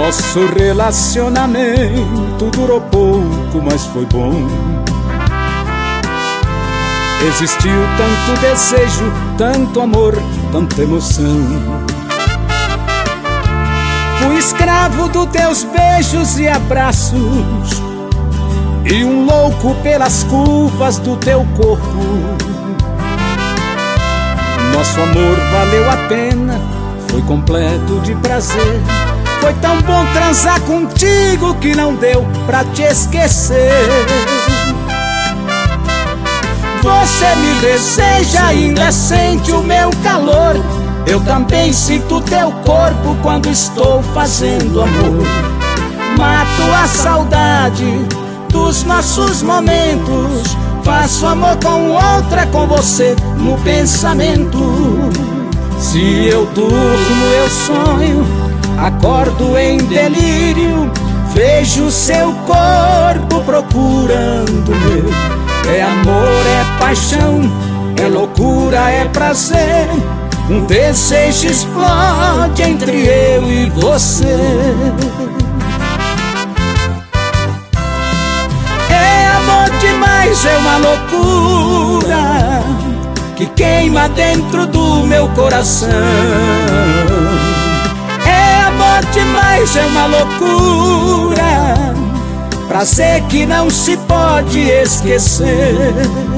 Nosso relacionamento durou pouco, mas foi bom. Existiu tanto desejo, tanto amor, tanta emoção. Fui escravo dos teus beijos e abraços, e um louco pelas curvas do teu corpo. Nosso amor valeu a pena, foi completo de prazer. Foi tão bom transar contigo que não deu pra te esquecer. Você me deseja, ainda sente o meu calor. Eu também sinto teu corpo quando estou fazendo amor. Mato a saudade dos nossos momentos. Faço amor com outra, com você no pensamento. Se eu durmo, eu sonho, acordo em delírio. Vejo seu corpo procurando meu. É amor, é paixão, é loucura, é prazer. Um desejo explode entre eu e você. É amor demais, é uma loucura que queima dentro do meu coração. É amor demais, é uma loucura, prazer que não se pode esquecer.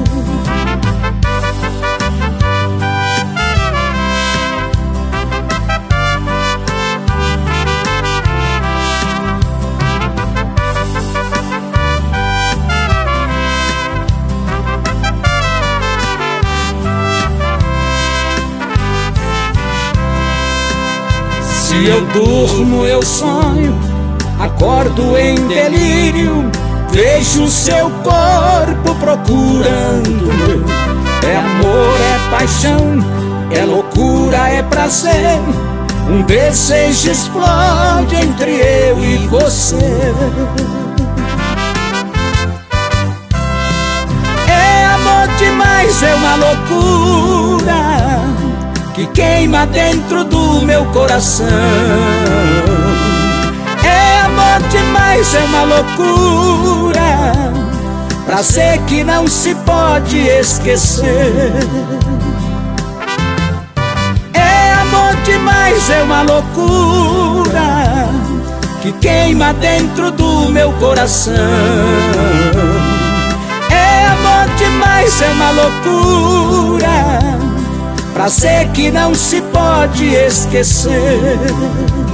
Se eu durmo, eu sonho, acordo em delírio. Vejo seu corpo procurando meu. É amor, é paixão, é loucura, é prazer. Um desejo explode entre eu e você. É amor demais, é uma loucura que queima dentro do meu coração. É amor demais, é uma loucura, prazer que não se pode esquecer. É amor demais, é uma loucura que queima dentro do meu coração. É amor demais, é uma loucura, prazer que não se pode esquecer.